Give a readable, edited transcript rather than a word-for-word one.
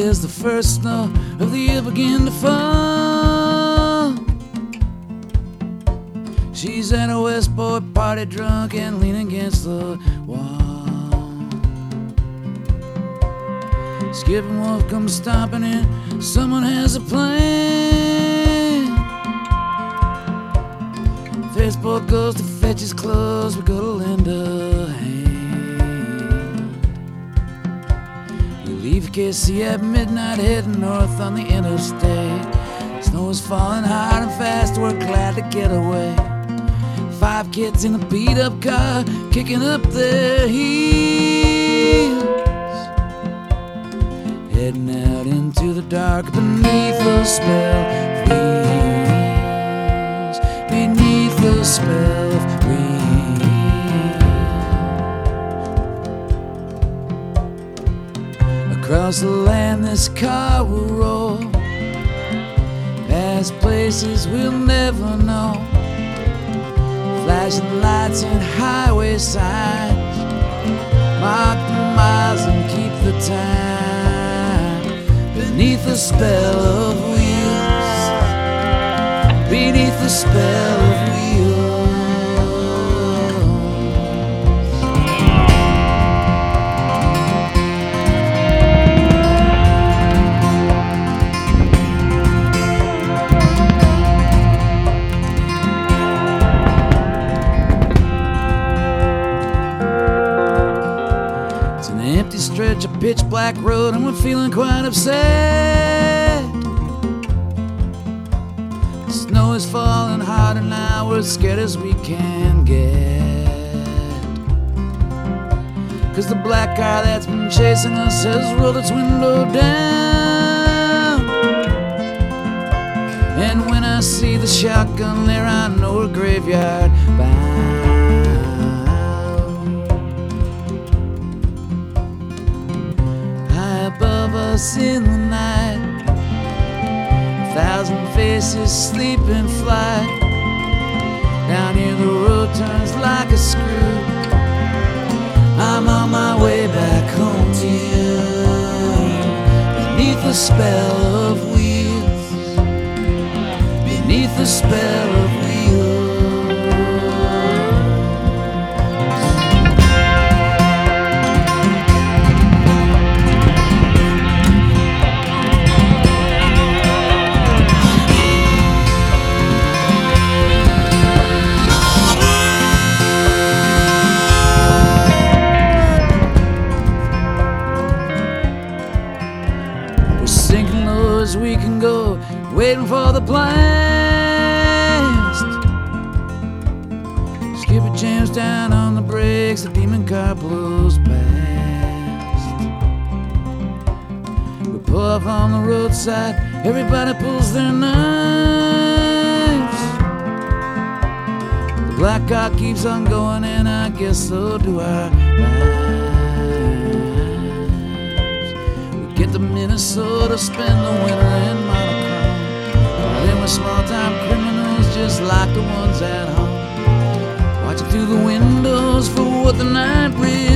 as the first snow of the year began to fall. She's at a Westport party drunk and leaning against the wall. Skipping Wolf comes stomping in, someone has a plan. Facebook goes to fetch his clothes, we go to lend a hand. We leave KC at midnight, heading north on the interstate. Snow is falling hard and fast, we're glad to get away. 5 kids in a beat-up car, kicking up their heels, heading out into the dark beneath the spell of wheels, beneath the spell of wheels. Across the land this car will roll, past places we'll never know. Flashing lights and highway signs mark the miles and keep the time. Beneath the spell of wheels, beneath the spell of wheels. Stretch a pitch black road and we're feeling quite upset. The snow is falling harder now, we're as scared as we can get. 'Cause the black car that's been chasing us has rolled its window down. And when I see the shotgun there, I know we're graveyard bound. Above us in the night, 1,000 faces sleep in flight. Down here the road turns like a screw. I'm on my way back home to you. Beneath the spell of wheels, beneath the spell of wheels. Sinking low as we can go, waiting for the blast. Skipper jams down on the brakes, the demon car blows past. We pull off on the roadside, everybody pulls their knives. The black car keeps on going and I guess so do our lives. Get to Minnesota, spend the winter in monochrome. Then we're small-time criminals just like the ones at home, watching through the windows for what the night brings.